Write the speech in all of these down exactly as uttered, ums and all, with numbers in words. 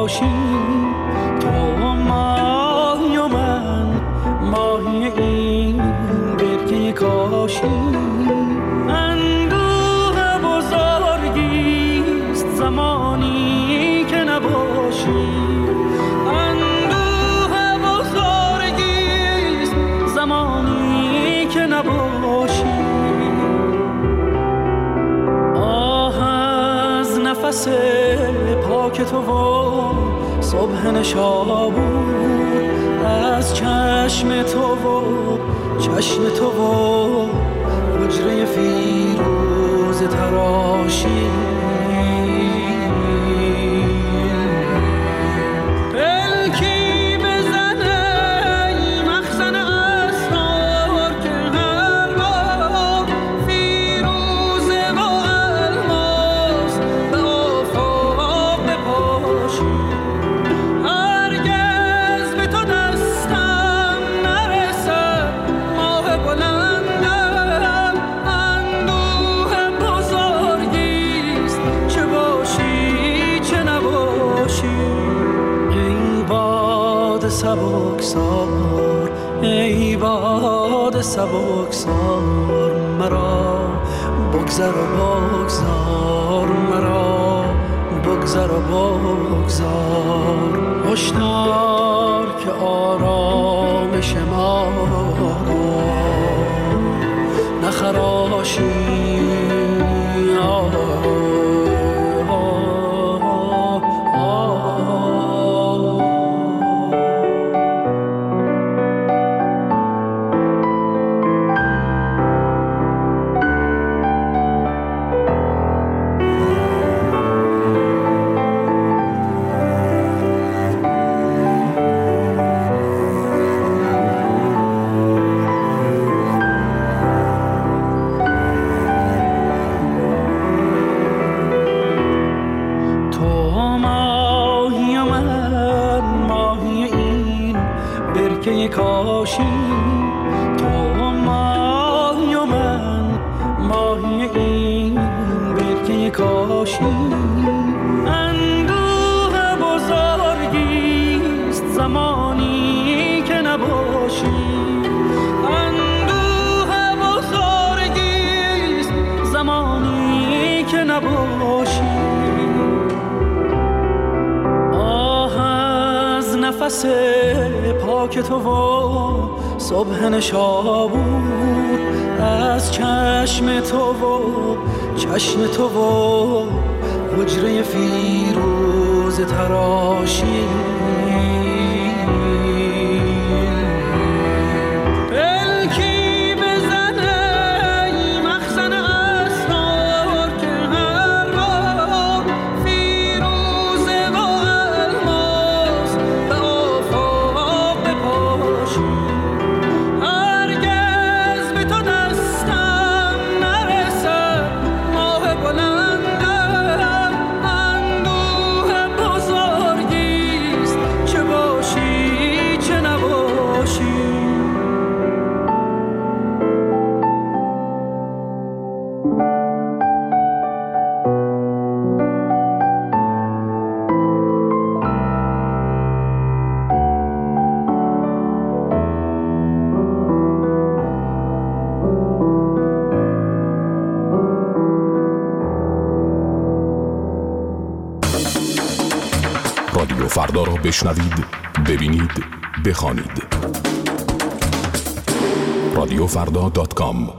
کاشی، تو ماهی و من ماهی این برکه کاشی. اندوه بزرگیست زمانی که نباشی، اندوه بزرگیست زمانی که نباشی. آه از نفس پاک تو و صبح نشابور، از چشم تو و چشم تو و حجره فیروز تراشی. پلکی بزنه ای مخزن اسرار که هر بار فیروزه و الماس به آفاق بپاشی. هرگز به تو دستم نرسد ماه بلندم، اندوه بزرگیست چه باشی چه نباشی. ای باد سبکسار، ای باد سبکسار، مرا بگذر و بگذار، مرا بگذر و بگذار. هشدار که آرامش ما را نخراشی. آه کاشی، تو ماهی و من ماهی این برکه کاشی. اندوه بزرگیست زمانی که نباشی، اندوه بزرگیست زمانی که نباشی. آه از نفس پاک تو و صبح نشابور، از چشم تو و چشم تو و حجره فیروز تراشی. پلکی بزنه ای مخزن اسرار که هر بار فیروزه و الماس به آفاق بپاشی. هرگز به تو دستم نرسد ماه بلندم، اندوه بزرگیست چه باشی چه نباشی. رادیو فردا را بشنوید، ببینید، بخوانید. رادیو فردا دات کام.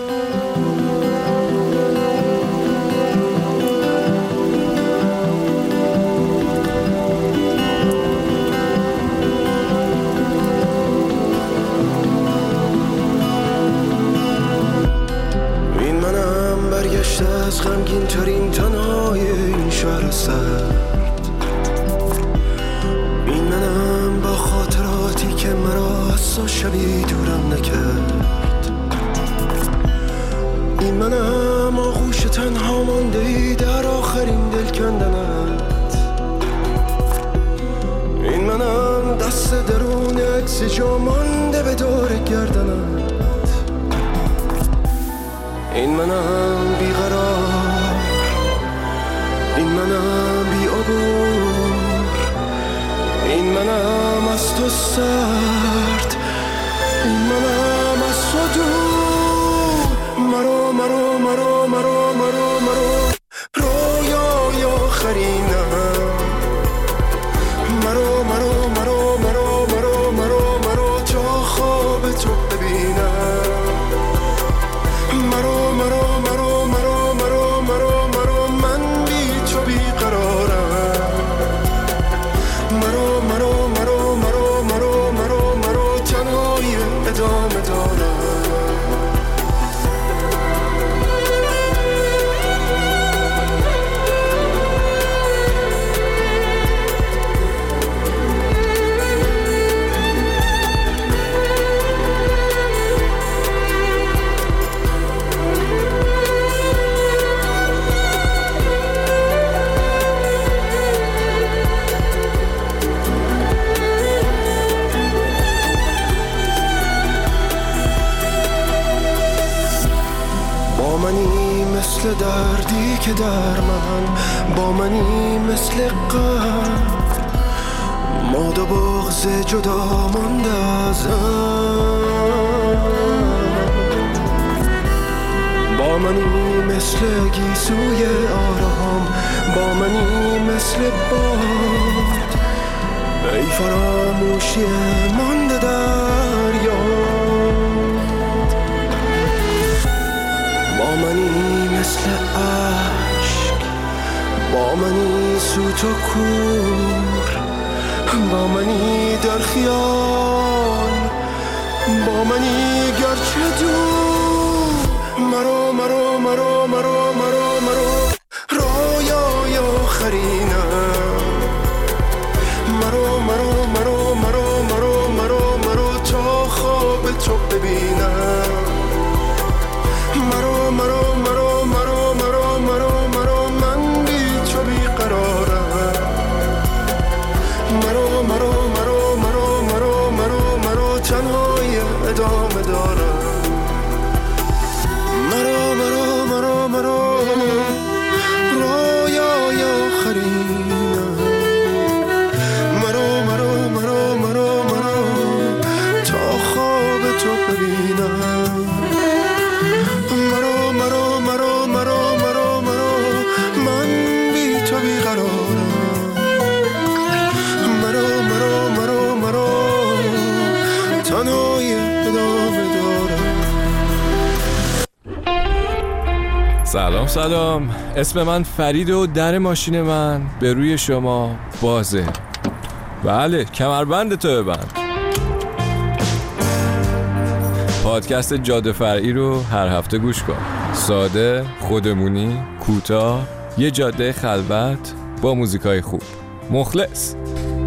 این منم برگشته از غمگین ترین تنهای این شهر سرد. این منم با خاطراتی که مرا از تو شبی دورم نکرد. این منم آغوش تنها مانده ای در آخرین دل کندنت. این منم دست درون عکس جا مانده به دور گردنت. این منم بیقرار، این منم بی عبور، منم از تو سرد، منم از تو دور. مرو مرو مرو مرو مرو مرو رویای آخرینم. مرو مرو مرو مرو مرو مرو مرو تا خواب تو ببینم. مرو مرو مرو مرو مرو مرو مرو من بی تو بیقرارم. مرو مرو مرو مرو مرو مرو مرو تنهایی ادامه دارم. مثل دردی که در من، با منی مثل قبل. ما دو بغض جدا مانده ازم. با منی مثل گیسوی آرام، با منی مثل باد. ای فراموشی مانده در یاد. با منی مثل عشق، با منی سوت و کور. با منی در خیال، با منی گرچه دور. مرو مرو مرو مرو مرو مرو رویای آخرینم. مرو مرو مرو مرو مرو مرو مرو تا خواب تو ببینم. مرو مرو مرو مرو مرو مرو مرو من بی تو بیقرارم. مرو مرو مرو مرو مرو مرو مرو تنهایی ادامه دارم. مرو مرو مرو مرو رویای آخرینم. مرو مرو مرو مرو مرو تا خواب تو ببینم. مرو مرو مرو مرو مرو مرو من بی تو بیقرارم. مرو مرو مرو مرو تنهایی ادامه دارم. سلام سلام، اسم من فرید و در ماشین من به روی شما بازه. بله، کمربند تو ببند. پادکست جاده فرعی رو هر هفته گوش کن. ساده، خودمونی، کوتاه، یه جاده خلوت با موزیکای خوب. مخلص.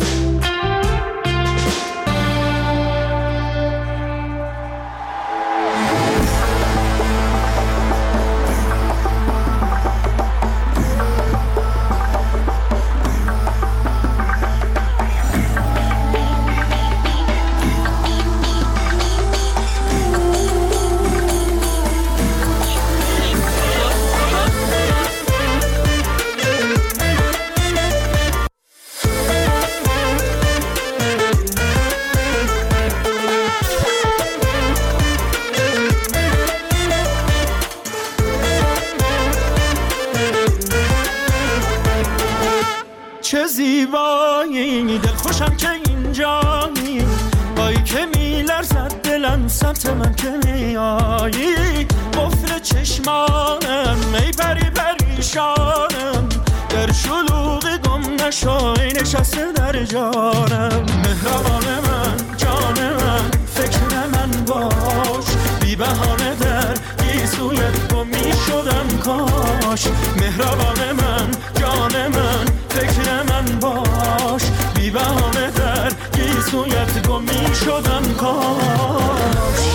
چه زیبایی، دل خوشم که اینجایی، بایی که میلرزد دلم سمت من که میایی. قفل چشمانم ای پری پریشانم، در شلوغ گم نشای نشسته در جانم. مهربان من، جان من، فکر من باش، بی بهانه در گیسویت گم میشدم کاش. مهربان من، جان من، فکر من باش، بی بهانه در گیسویت گم میشدم کاش.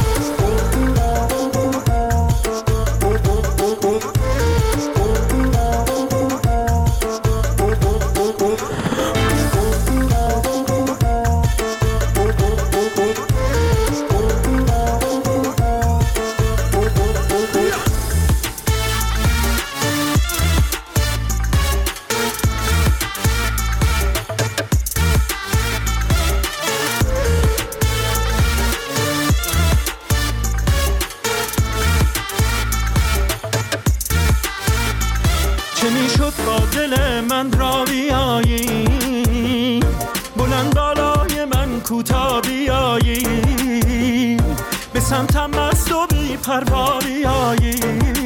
سمتم مست و بی پرواریایی،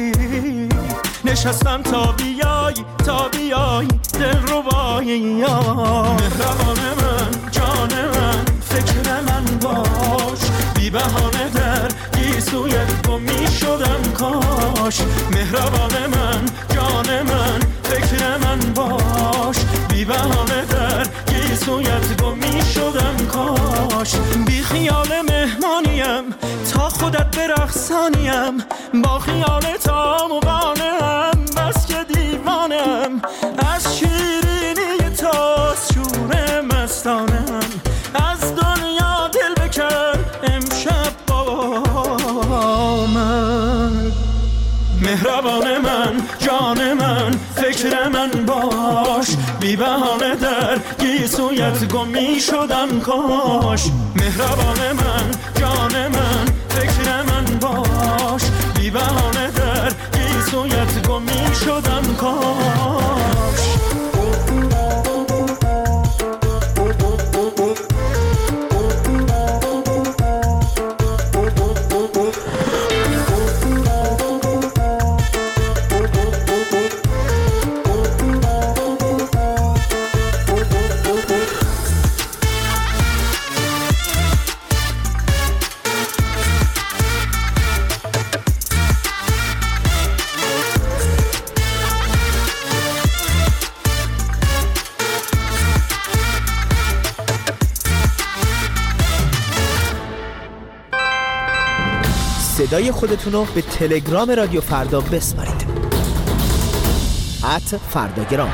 نشستم تا بیایی تا بیایی دل ربایی. مهربان من جان من فکر من باش، بی بهانه در گیسویت گم می شدم کاش. مهربان من جان من فکر من باش، بی بهانه در گیسویت گم می شدم کاش. بی خیال مهمانیم تا خودت برقصانیم، با خیال تا مقانم بس که دیوانم. از شیرینی تا شور مستانم، از دنیا دل بکن امشب با من. مهربان من جان من فکر من باش، بی بهانه در گیسویت گم می شدم کاش. مهربان من جان من فکر من باش، بی بهانه در گیسویت گم می شدم کاش. صدای خودتون رو به تلگرام رادیو فردا بسپارید. ات فرداگرام.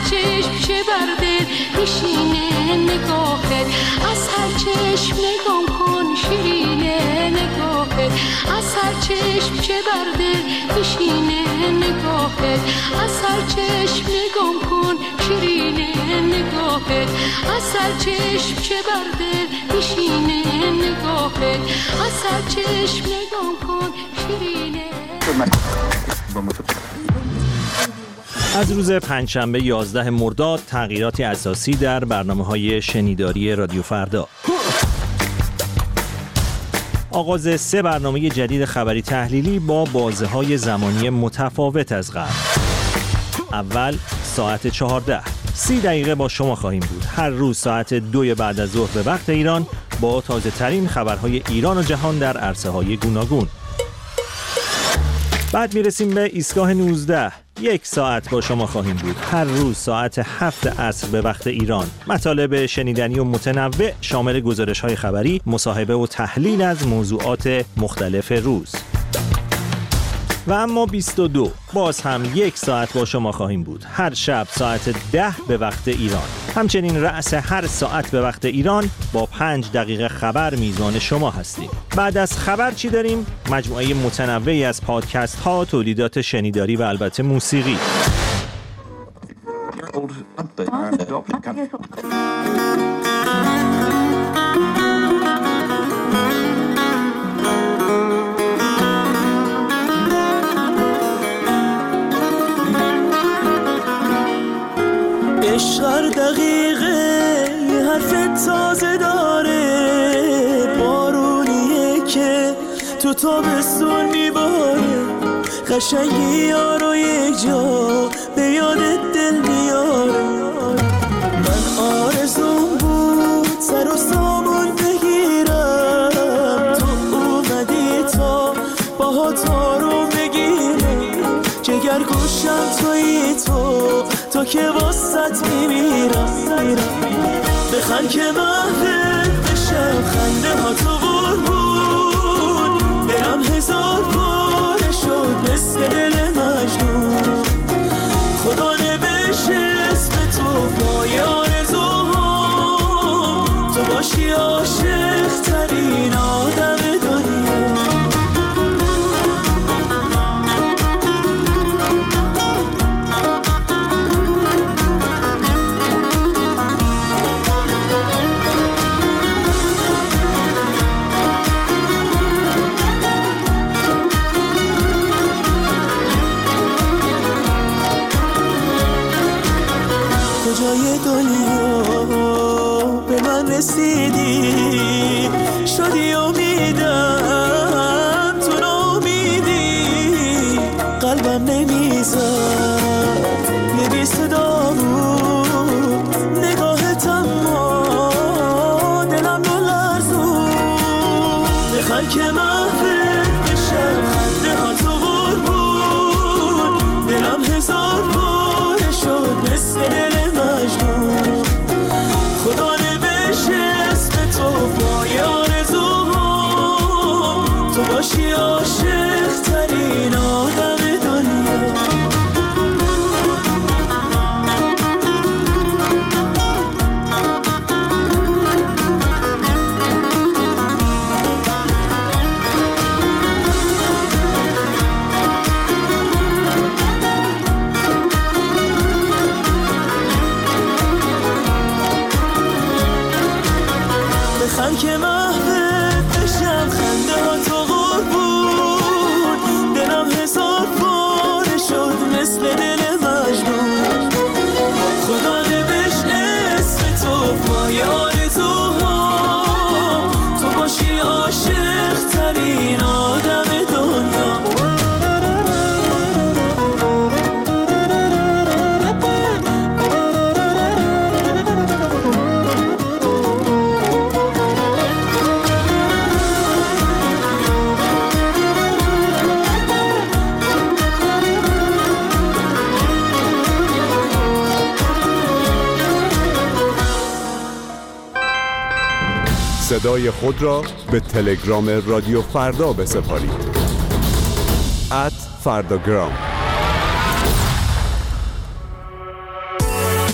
چشم شه بر دل میشینه نگاهت، از هر چشم نگام کن شیرینه نگاهت، از هر چشم شه بر دل میشینه نگاهت، از هر چشم نگام کن شیرینه نگاهت، از هر چشم شه بر دل میشینه نگاهت، از هر چشم نگام کن شیرینه. از روز پنجشنبه یازده مرداد تغییراتی اساسی در برنامه‌های شنیداری رادیو فردا. آغاز سه برنامه جدید خبری تحلیلی با بازه‌های زمانی متفاوت از قبل. اول ساعت چهارده، سی دقیقه با شما خواهیم بود. هر روز ساعت دوی بعد از ظهر به وقت ایران با تازه ترین خبرهای ایران و جهان در عرصه‌های گوناگون. بعد میرسیم به ایستگاه نوزده، یک ساعت با شما خواهیم بود. هر روز ساعت هفت عصر به وقت ایران. مطالب شنیدنی و متنوع شامل گزارش‌های خبری، مصاحبه و تحلیل از موضوعات مختلف روز. و اما بیست و دو، باز هم یک ساعت با شما خواهیم بود. هر شب ساعت ده به وقت ایران. همچنین رأس هر ساعت به وقت ایران با پنج دقیقه خبر میزبان شما هستیم. بعد از خبر چی داریم؟ مجموعه متنوعی از پادکست ها، تولیدات شنیداری و البته موسیقی. عشق هر دقیقه یه حرف تازه داره، بارونیه که تو تابستون میباره، قشنگی یارو یک جا به یاد دل میاره. من آرزوم بود سر و سامون بگیرم، تو اومدی تا باها تارو بگیرم، جگر گوشم تویی تو تو که واسط میمیرم. بخند که محفل بشم خنده ها تو قربون، دلم هزار باره شد مثل دل مجنون. خدا نوشته اسم تو پای آرزوها، تو باشی عاشق ترین آدم دنیا. کجای دنیا به من رسیدی، شدی امیدم تو ناامیدی، قلبم نمیزد یه بی صدا بود، نگاهت اما دلم رو لرزون. بخند که محفل بشم خنده ها تو قربون، دلم هزار باره شد مثل دل مجنون. خدا نوشته اسم تو پای آرزوها، تو باشی عاشق ترین آدم دنیا. بخند که محفل بشم خنده ها تو قربون، دلم هزار باره شد مثل دل مجنون. خدا نوشت اسم تو پای آرزوها، تو باشی عاشق ترین آدم دنیا. صدای خود را به تلگرام رادیو فردا بسپارید. ات فرداگرام.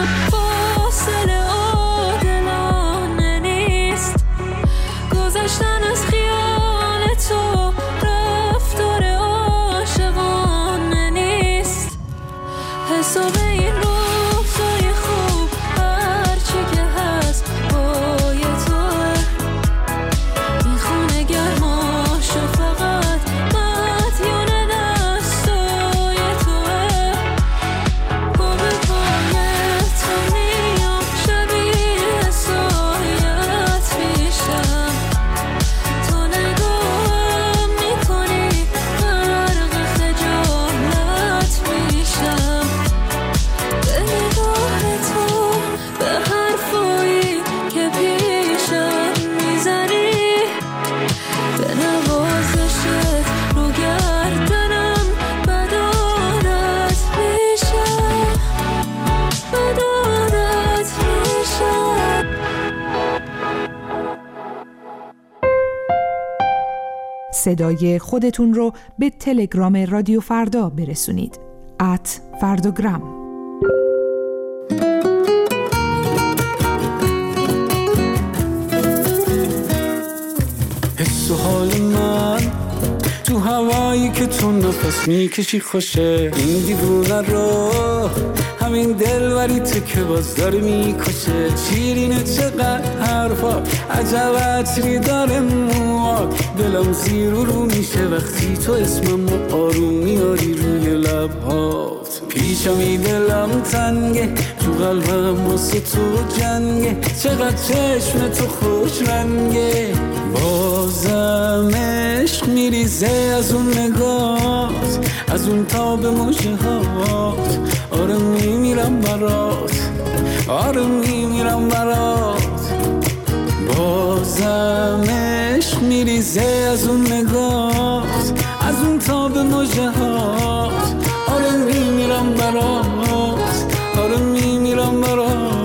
فاصله عادلانه نیست. گذشتن از خیال تو رفتار عاشقانه نیست. حساب این روزای خوب هرچی که هست بای توه. این خونه گرماشو فقط مدیون دستای توه. با به پای تو میام شبیه سایت میشم. تو نگاهم میکنی غرق خجالت میشم. به نگاه تو به حرفایی که پیشم میزنی. به نوازشت رو گردنم بد عادت میشم. بد عادت میشم. صدای خودتون رو به تلگرام رادیو فردا برسونید. ات فرداگرام. حس و حال من تو هوایی که تو نفس میکشی خوشه. این دیوونه رو همین دلوری تو که باز داره میکشه. شیرینه چقدر حرفا عجب عطری داره موات. دلم زیر و رو میشه وقتی تو اسمم رو آروم میاری روی لبهات. پیشمی دلم تنگه تو قلبم واسه تو جنگه. چقدر چشم تو خوش رنگه. بازم عشق میریزه از اون نگات. از اون تاب مژه هات. آره میمیرم برات. آره میمیرم برات. بازم عشق میریزه از اون نگات. از اون تاب مژه هات. آره میمیرم برات. آره میمیرم برات.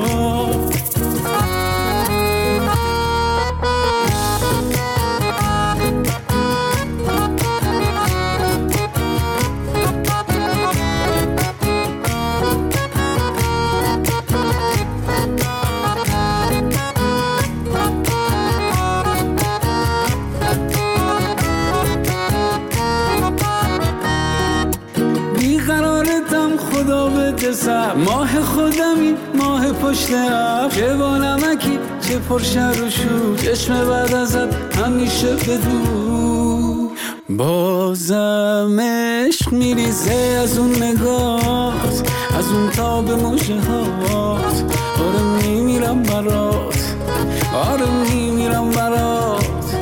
خدا بده سر ماه خودمی ماه پشت ابر. چه با نمکی چه پرشر و شور. چشم بعد ازت همیشه بدو. بازم عشق میریزه از اون نگات. از اون تاب مژه هات. آره میمیرم برات. آره میمیرم برات.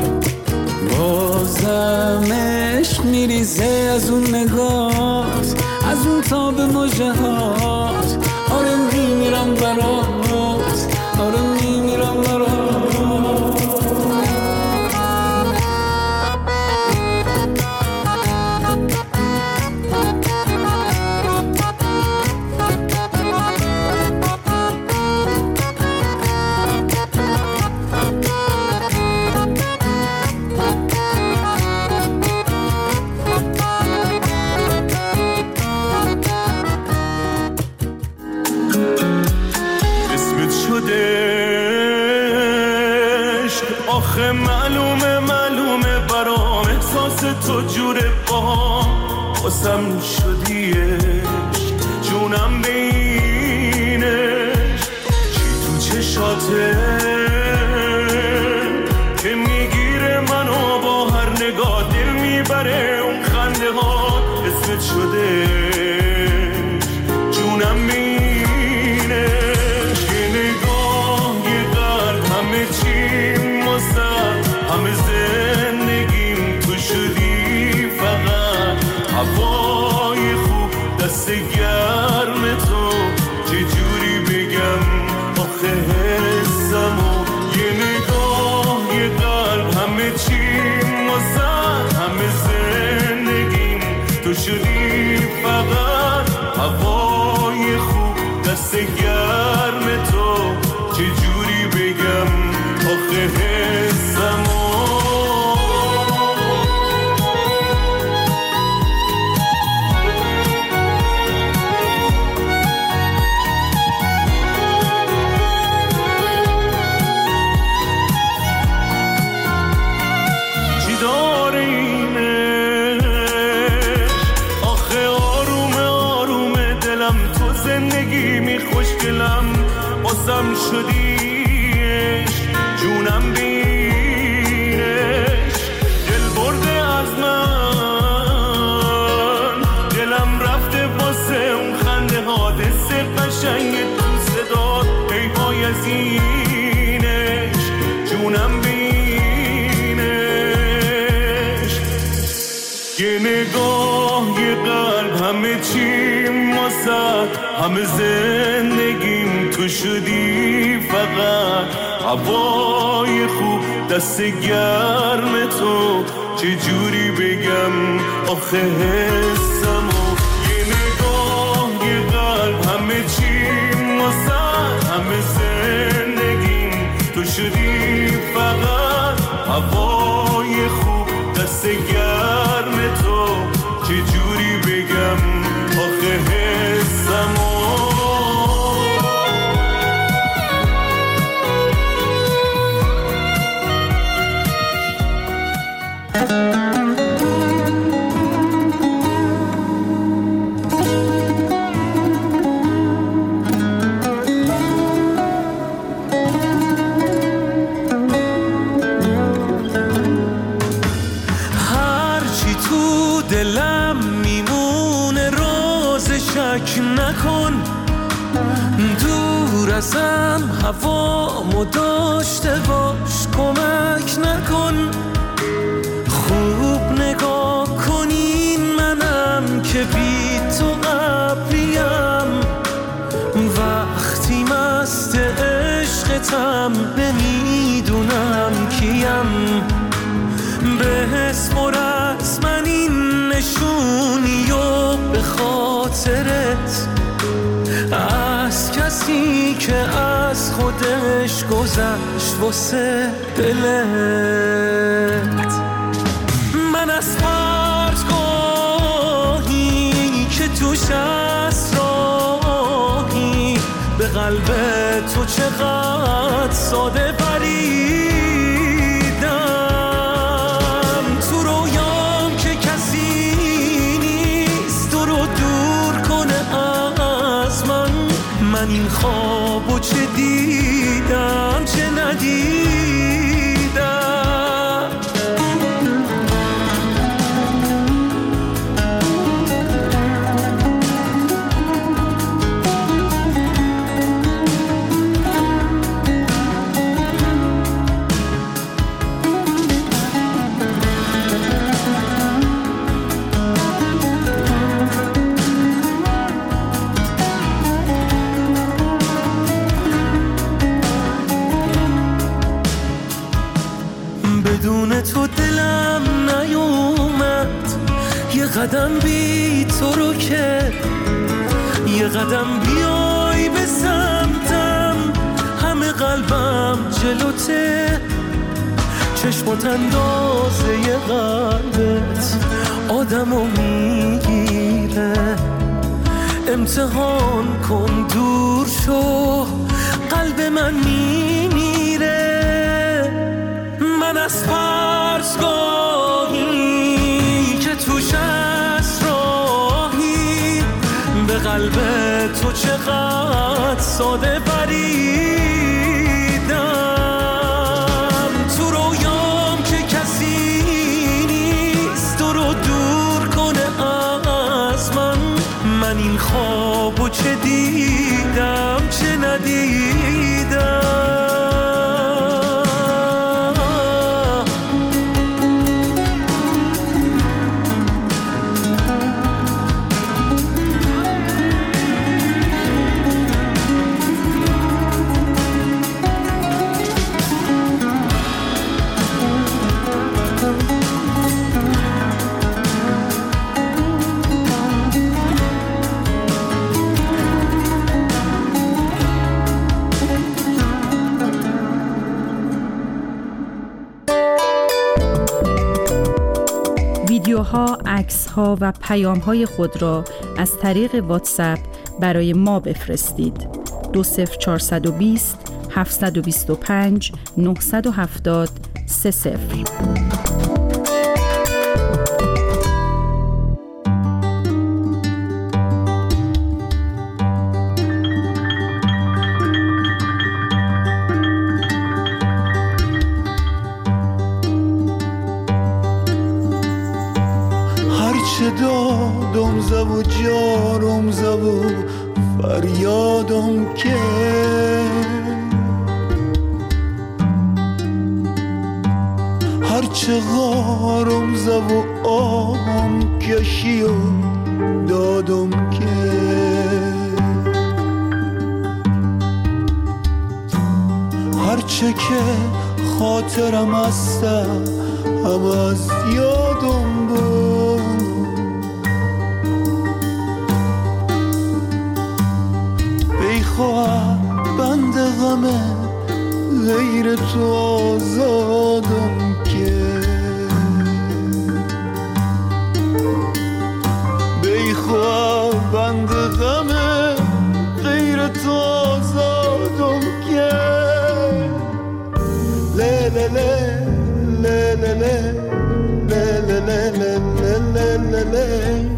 بازم عشق میریزه از اون نگات. از اون تاب مژه هات. آره میمیرم برات. آره میمیرم برات. آخه معلومه معلومه برام احساس تو جوره با واسم شدیش جونم بینش چی تو چشاته که میگیره منو با هر نگاه دل میبره اون خنده ها اسمت شده جونم بینش یه نگاه یه قلب همه چی همه زندگیم تو شدی فقط هوای خوب دست گرم تو چجوری بگم آخه حسمو یه نگاه یه قلب همه چی واسه همه زندگیم تو شدی فقط هوای خوب دست گرم تو چجوری بگم آخه حسمو بازم شدیش جونم بینش دل برده از من دلم رفته واسه اون خنده ها دست قشنگ تو صدا پیهای از اینش جونم بینش یه نگاه یه قلب همه چیم واسد همه زندگیم تو شدی فقط هوای خوب دست گرم تو چه جوری بگم آخه حسمو یه نگاه یه قلب همه چیم واسد همه زندگیم تو شدی فقط هوای خوب دست گرم تو چه جوری بگم آخه حسمو نکن دور ازم هوامو داشته باش کمک نکن خوب نگاه کنین منم که بی تو قبلیم وقتی مست عشقتم نمیدونم کیم بسپر از من این نشونی و به خاطرت از کسی که از خودش گذشت واسه دلت من از پرتگاهی که توش اسراری به قلب تو چقدر ساده پریدم تو رویام که کسی نیست تو رو دور کنه از من من این خوابو چه دیدم چه ندیدم بدون تو دلم نیومد یه قدم بی تو رو که یه قدم بیای به سمتم همه قلبم جلوته چشمات اندازه یه قلبت آدمو میگیره امتحان کن دور شو قلب من میمیره من از پرتگاهی که توش اسراری به قلب تو چقدر ساده پریدم تو رویام که کسی نیست تو رو دور کنه از من من این خوابو چه دیدم چه ندیدم ویدیوها، عکس‌ها و پیام‌های خود را از طریق واتساپ برای ما بفرستید. دو صفر چهارصد و بیست هفتصد و بیست و پنج نهصد و هفتاد سه صفر. دادم زبو جارم زبو فریادم که هرچه غارم زبو آهم کشی و دادم که هرچه که خاطرم هسته هم از یادم بود بیخواه بند غمه غیر تو آزادم که بیخواه بند غمه غیر تو آزادم که له له له له له له له له له له له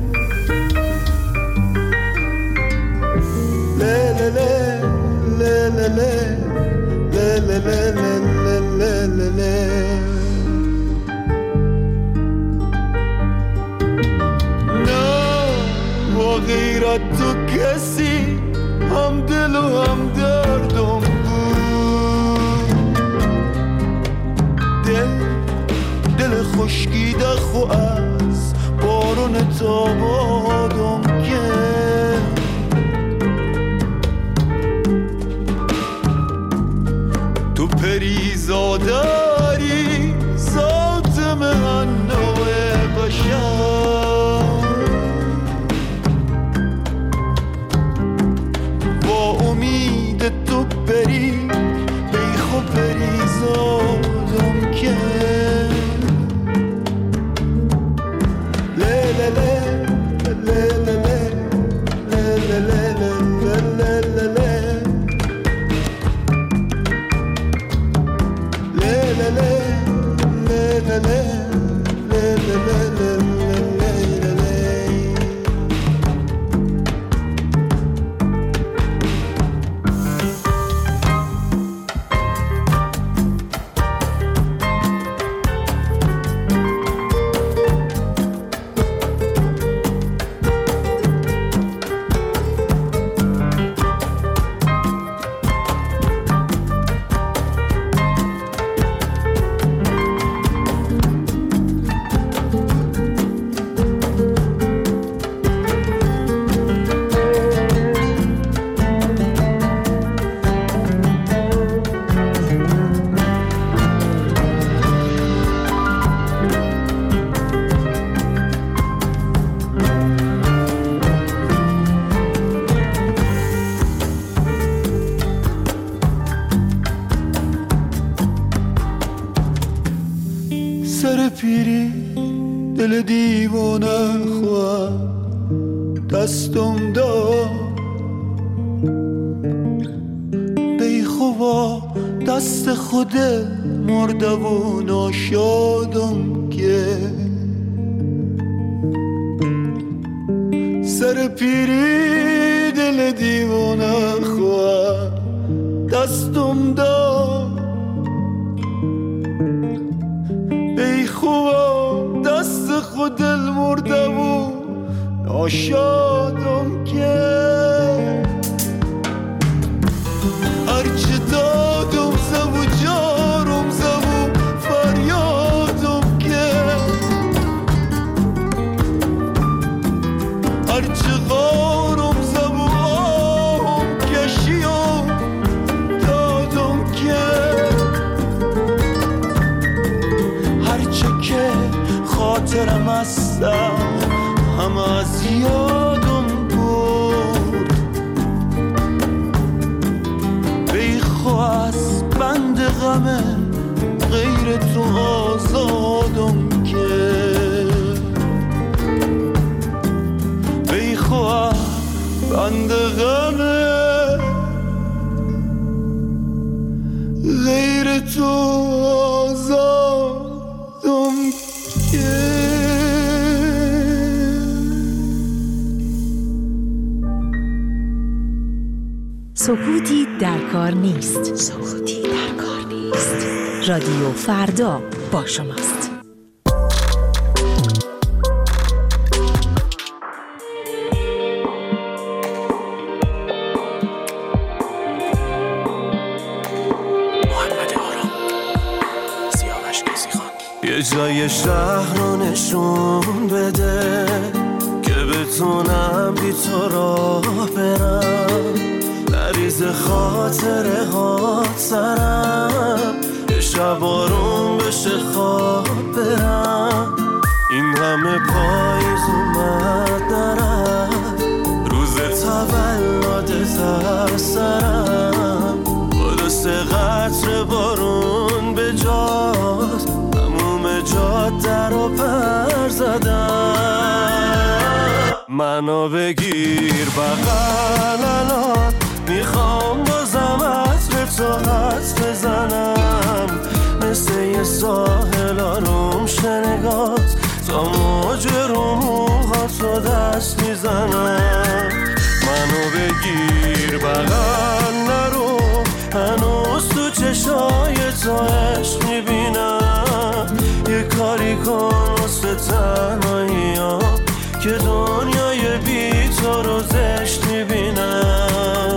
غیرت تو کسی هم دل و هم دردم بود دل دل خشکیده خو از بارون تابادم که تو پریزاداری ذات من نوع بشر با امید تو بری بیخو پریزادم که له له له له له له له له له له سر پیری دل دیوانه خواه دستم داد بیخوا دست خود مرده و ناشادم که سر پیری دل دیوانه خواه دستم داد بیخوا دست خود دل مرده و ناشادم که هرچه دادم زبو جارم زبو فریادم که هرچه غارم زبو آهم کشیم دادم که هرچه که خاطرم هسته هم از یادم بود بیخواست بند غمه غیر تو آزادم که بیخواست بند غمه غیر تو آزادم که سکوتی در کار نیست. سکوتی در کار نیست. رادیو فردا با شماست. یه جای شهر رو نشون بده که بتونم بی تو راه برم، نریز خاطره ها سرم، یه شب آروم بشه خواب برم. این همه پاییز اومد نرفت، روز تولدت از سرم، با دست قطر بارون به جاست تموم جاده رو پر زدم. منو بگیر بغل الان، میخوام بازم عطر تو حدس بزنم، مثل یه ساحل آروم شنگات تا موج رو موهاتو دست میزنم. منو بگیر بغل نرو، هنوز تو چشای تو عشق میبینم، یه کاری کن واسه تنهایی ها که دنیای بی تو رو زشت میبینم.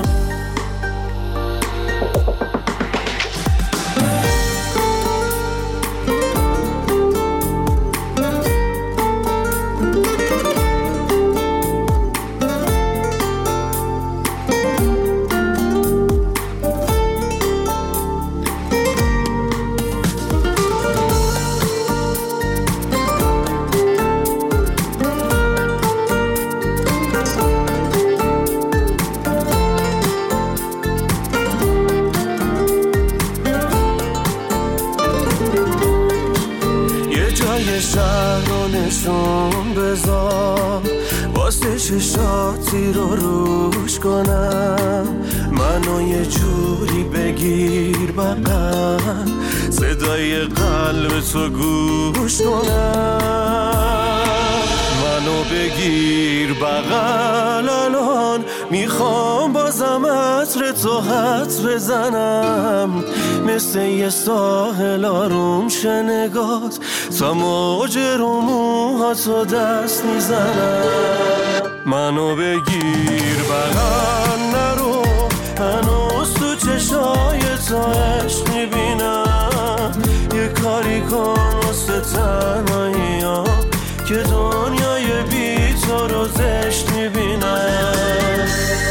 شهر رو نشون بذار، واسه چشاتی رو روش کنم، منو یه جوری بگیر بغل، صدای قلب تو گوش کنم. منو بگیر بغل الان، میخوام بازم عطر تو حدس بزنم، مثل یه ساحل آروم شنگات تا موج رو موهاتو دست میزنم. منو بگیر بغل نرو، هنوز تو چشای تو عشق میبینم، یه کاری کن واسه تنهایی ها که دنیای بی تو رو زشت میبینم.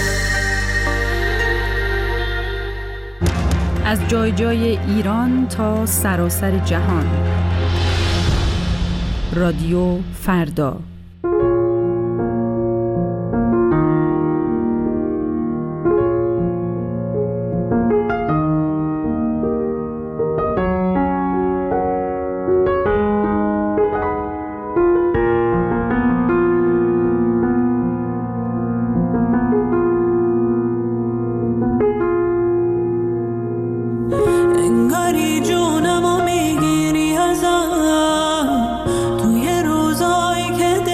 از جای جای ایران تا سراسر جهان، رادیو فردا. جونمو میگیری ازم توی روزایی که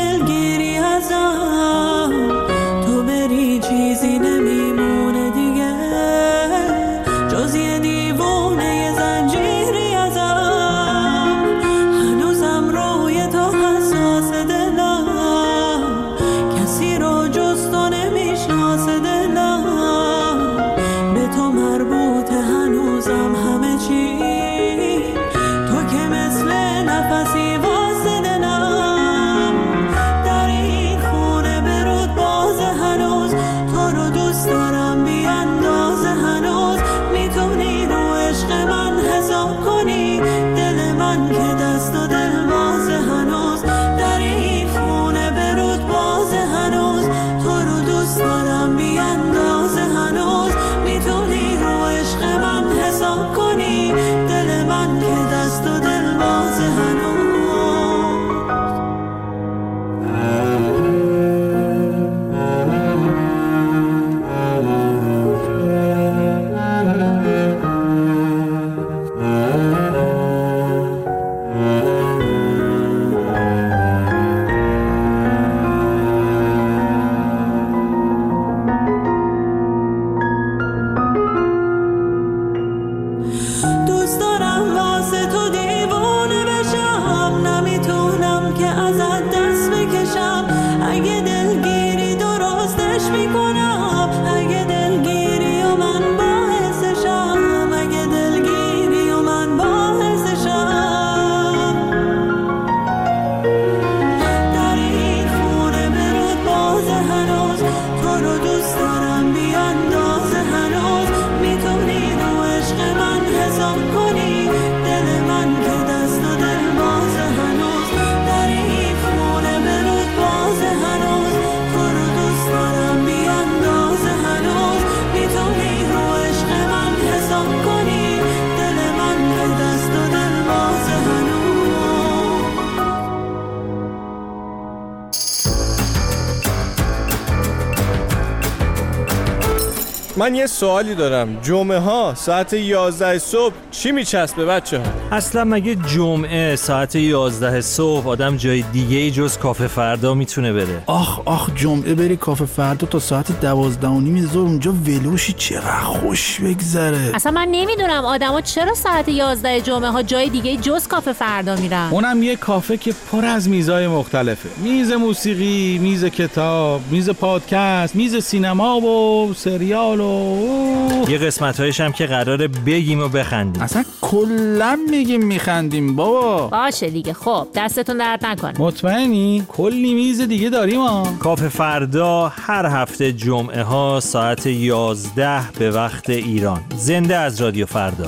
من یه سوالی دارم. جمعه ها ساعت یازده صبح چی میچسبه بچه ها؟ اصلا مگه جمعه ساعت یازده صبح آدم جای دیگه جز کافه فردا میتونه بره؟ آخ آخ جمعه بری کافه فردا تا ساعت دوازده و نیم ظهر اونجا ولوشی چقدر خوش بگذره. اصلا من نمیدونم آدما چرا ساعت یازده جمعه ها جای دیگه جز کافه فردا میرن. اونم یه کافه که پر از میزای مختلفه. میز موسیقی، میز کتاب، میز پادکست، میز سینما و سریال و یه قسمت‌هایش هم که قراره بگیم و بخندیم. اصلا کلا میگیم میخندیم بابا. باشه دیگه. خب دستتون درد نکنه. مطمئنی؟ کلی میز دیگه داریم ها. کافه فردا هر هفته جمعه ها ساعت یازده به وقت ایران. زنده از رادیو فردا.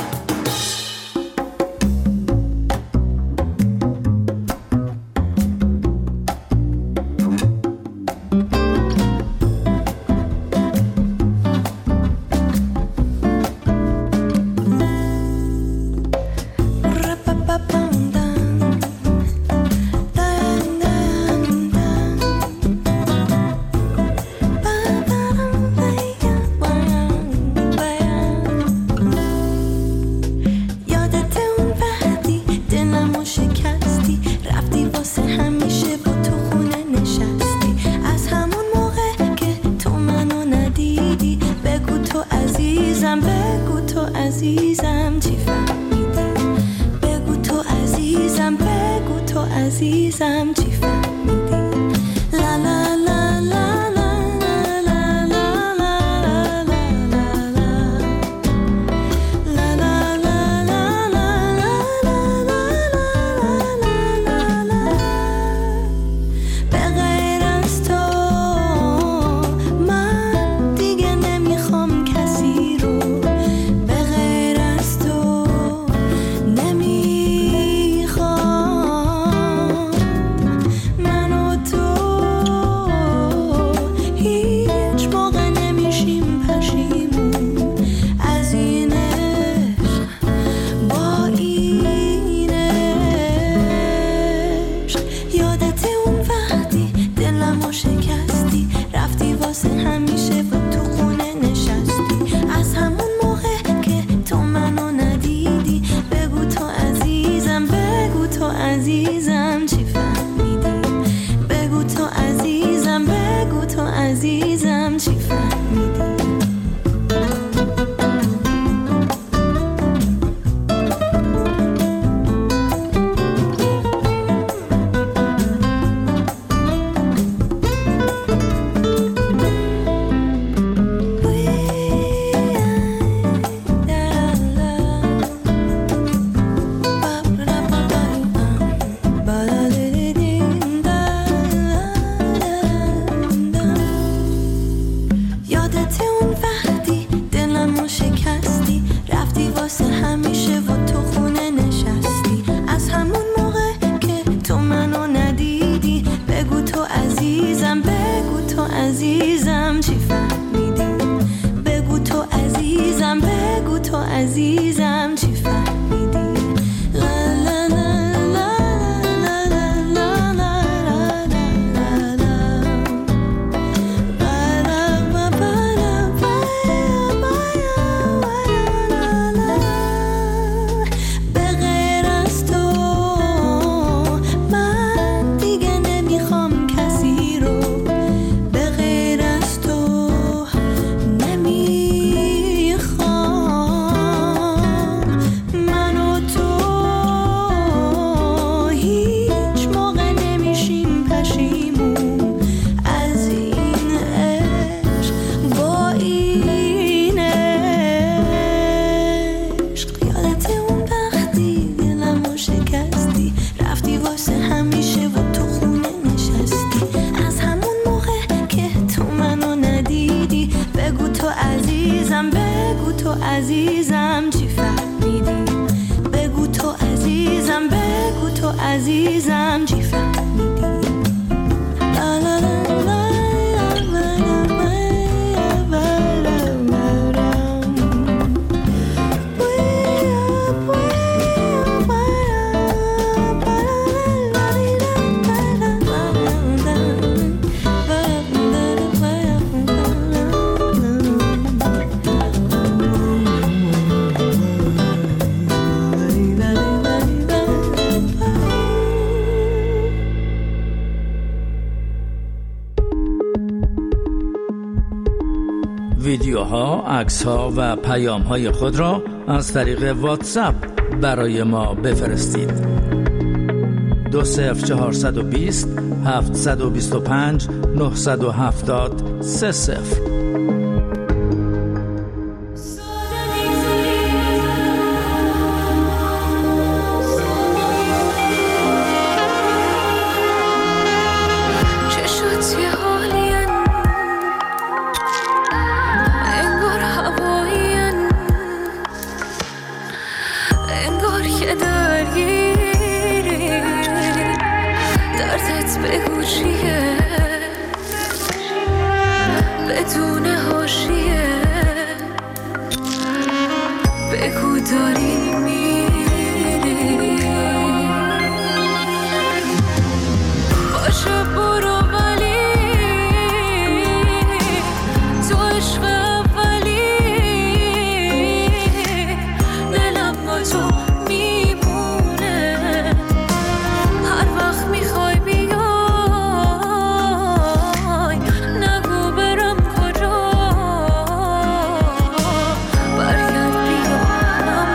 عزیزم چی فهمیدی؟ بگو تو عزیزم، بگو تو عزیزم چی فهمیدی؟ لا لا لا لا لا لا لا لا عزیزم چی فهمیدی؟ لا لا لا لا لا لا به غیر از تو من دیگه نمیخوام کسی رو، به غیر از تو عزیزم چی فهمیدی؟ بگو تو عزیزم، بگو تو عزیزم چی فهمیدی؟ لا لا لا لا عکس ها و پیام های خود را از طریق واتساپ برای ما بفرستید. دو صفر چهارصد و بیست هفتصد و بیست و پنج نهصد و هفتاد سه صفر. بدون حاشیه بگو داری میری باشه برو ولی تو عشق اولی دلم با تو میمونه هر وقت میخوای بیای نگو برم کجا برگرد بیارم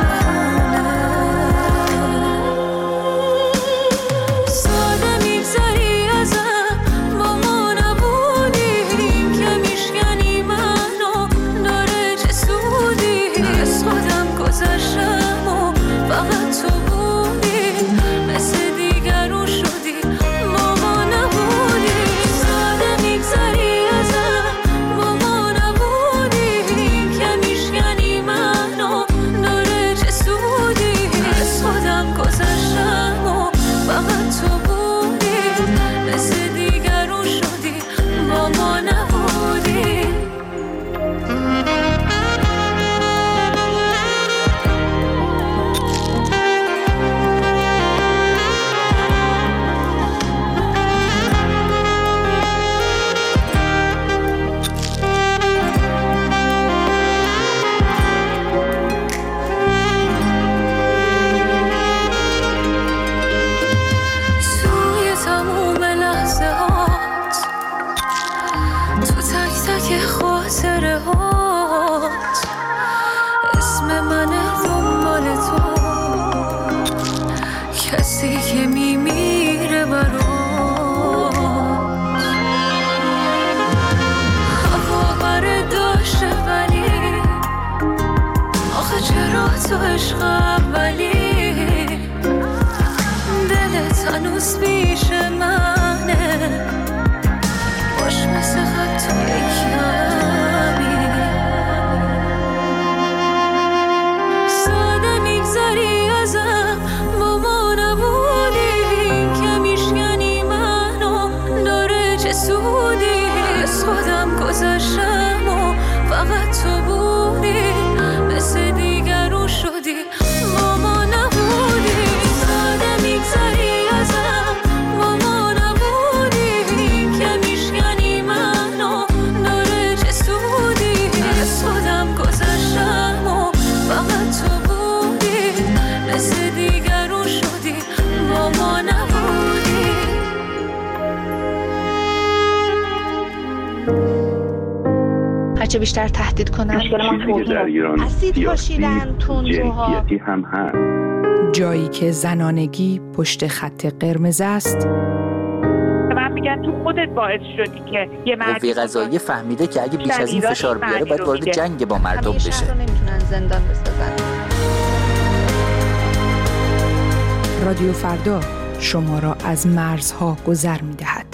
خونه ساده میگذری ازم با ما نبودیم که میشکنی منو داره چه سودی از خودم گذشتم و فقط تو بودی مثل دیگرون شدی با ما نبودی ساده میگذری ازم با ما نبودی که میشکنی منو داره چه سودی از خودم گذشتم و فقط تو بودی مثل دیگرون شدی با ما نبودی توی تموم لحظه هات تو تک تک خاطره هات اسم منه دنبال تو کسی که میمیره برات هوا بره داشته ولی آخه چرا تو عشق اولی دلت هنوز پیش منه باش مثل خط توی کمی ساده میگذری ازم با ما نبودی که میشکنی منو داره چه سودی از خودم گذشتم و فقط تو بودی مثل دیگرون شدی با ما نبودی ساده میگذری ازم با ما نبودی که میشکنی منو داره چه سودی از خودم گذشتم و فقط تو بودی مثل دیگرون شدی با ما نبودی هرچه بیشتر تهدید کنن چیزی که در ایران اسید پاشیدن تندروها جنسیتی هم هست. جایی که زنانگی پشت خط قرمز است، من میگن تو خودت باعث شدی که یه مردی قوه قضاییه فهمیده که اگه بیش از این فشار بیاره باید وارد جنگ با مردم بشه. شهر رو نمیتونن زندان بسازن. رادیو فردا شما را از مرزها گذر می‌دهد.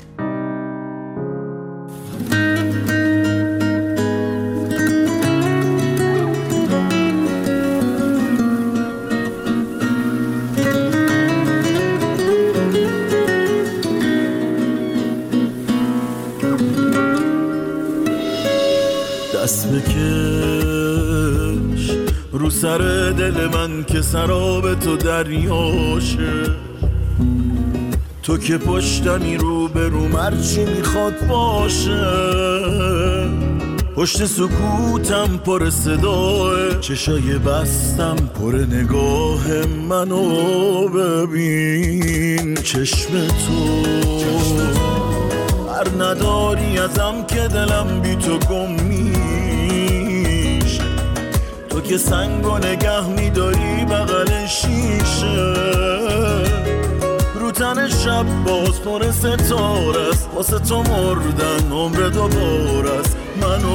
دست بکش رو سر دل من که سراب تو دریاشه، تو که پشتمی رو به رو مرچی میخواد باشه، پشت سکوتم پر صداه، چشای بستم پر نگاه منو ببین، چشم تو بر نداری ازم که دلم بی تو گم میشه، که سنگو نگه میداری بغل شیشه، رو تن شب باز پر ستاره است، واسه تو مردن عمر دوباره است. منو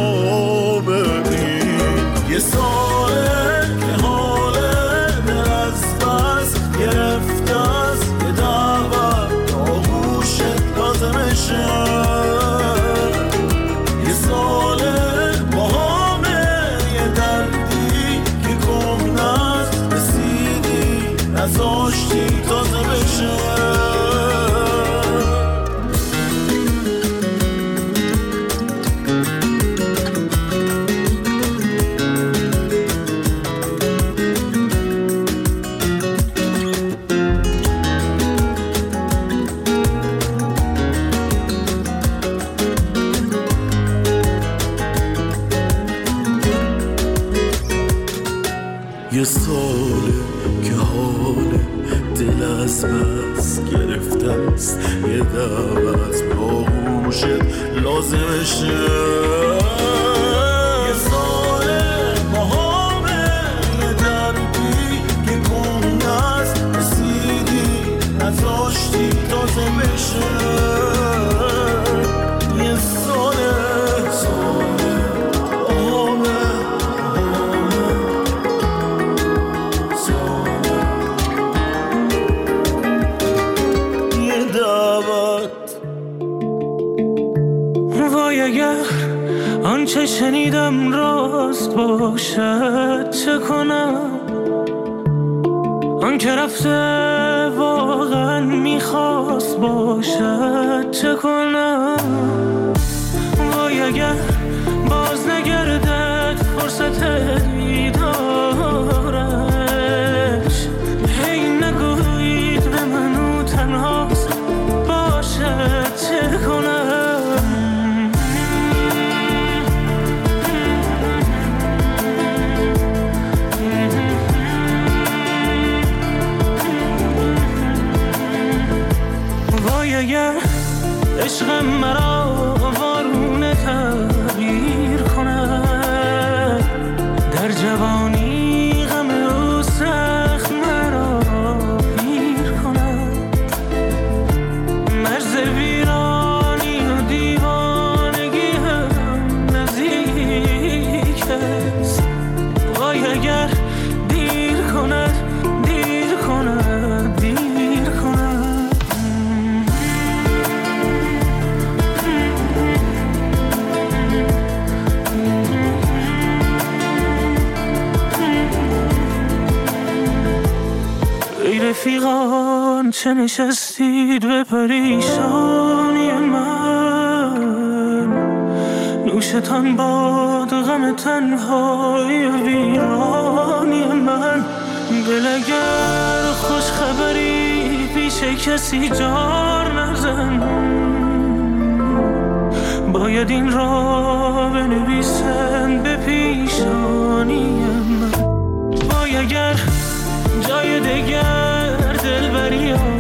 ببین یه ساله که حاله دل از بس گرفته است، یه دعوت آغوشت لازمشه، یه ساله با همه یه دردی که کهنه است، رسیدی نذاشتی تازه بشه. یه ساله که حال دل از بس گرفته است، یه دعوت با گوشت لازمشه، یه ساله با همه یه دردی که کهنه است، رسیدی نذاشتی تازه بشه. یه ساله ساله آنچه شنیدم راست باشد چه کنم، آن که رفته واقعا میخواست باشد چه کنم. وای اگر باز نگردد فرصت دیدارش، هی نگویید به منو تنهاست باشد چه کنم. اگر عشقم مرا وارونه تغییر کند، در جوانی غم او سخت مرا پیر کند، مرز ویرانی و دیوانگی هم نزدیک است. وای اگر دیر کند دیر کند دیر کند. رفیقان چه نشستید به پریشانی من، نوشتان باد غم تنهای ویرانی من. دل اگر خوش خبری پیش کسی جار نزن، باید این را بنویسن به پیشانی من. وای اگر جای دگر دل بریم